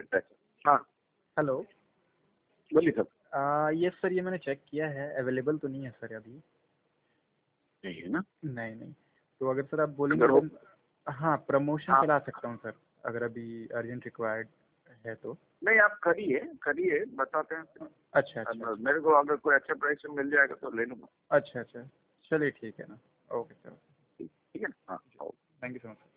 सकता है। हाँ हेलो। बोलिए सर। यस सर, ये मैंने चेक किया है, अवेलेबल तो नहीं है सर अभी। नहीं है ना? नहीं नहीं। तो अगर सर आप बोलेंगे अगर हो तो हाँ, प्रमोशन हाँ चला सकता हूँ सर, अगर अभी अर्जेंट रिक्वायर्ड है तो। नहीं, आप करिए करिए, बताते हैं। अच्छा अच्छा अब मेरे को अगर कोई अच्छे प्राइस में मिल जाएगा तो ले लूँगा। अच्छा अच्छा, चलिए ठीक है ना। Okay sir. ठीक है ना? हाँ। Thank you so much.